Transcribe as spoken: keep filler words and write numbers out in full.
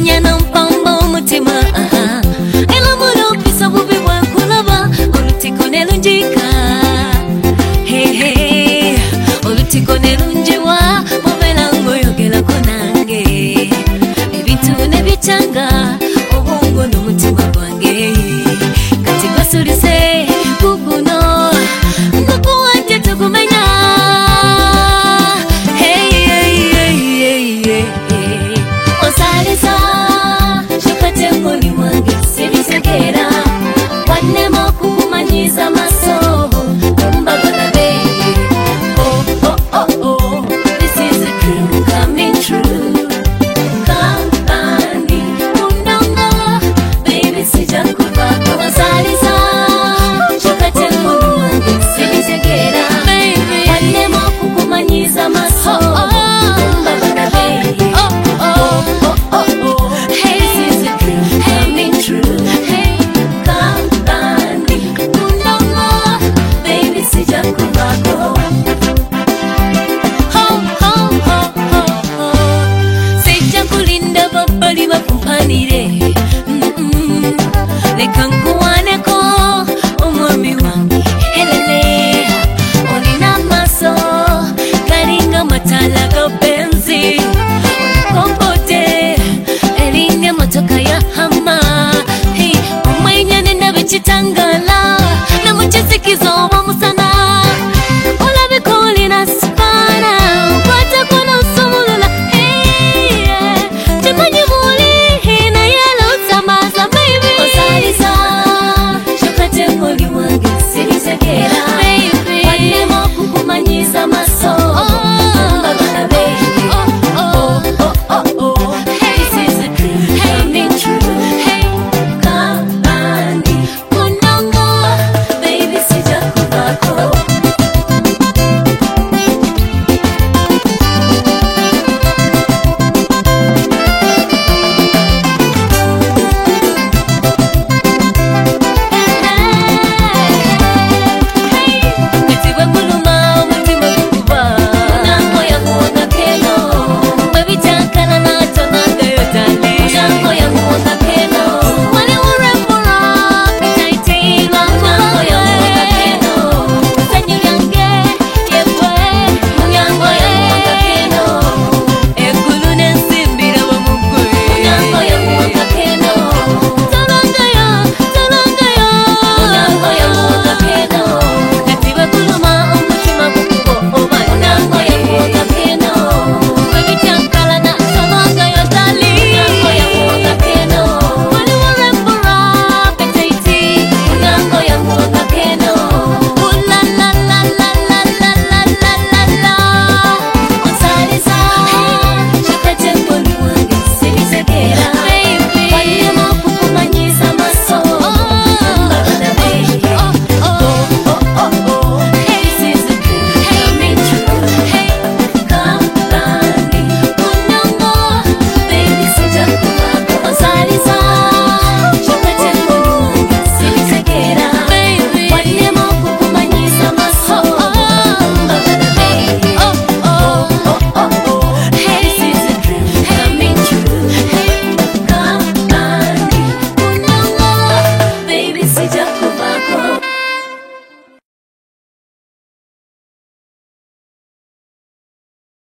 nyana mpamba umutima ela muno pisa bubi bwa kulaba olutiko nelunjika hey hey olutiko nelunjiwa mubela ngoyogela konange ebintu nebitanga obongo n'umutima gwange kati basulise kuguno ngoko wanje tukumenya hey hey hey hey osalisa shukate muli mwange sibisekera wanemo kukumanyiza maso kumbagana be oh oh oh oh this is a dream coming true kampani undongo baby sijakuva osalisa shukate muli mwange sibisekera wanemo kukumanyiza maso kumbagana be leka nkuwaneko omwami wange helele olina amaso galinga matala ga benzi kompote eringa emotoka ya hama hey, omwenya nendabe kitangala namukisikiza oba musana olabika olina sipana kwatakola osumulula hey, yeah. Timanyi muli naye alotamaza baby osalisa shukate muli mwange sibisekera wanemo kukumanyiza maso kumbagana baby oh oh oh oh this is a dream coming true kampani undongo baby sijakuvako sijakuvako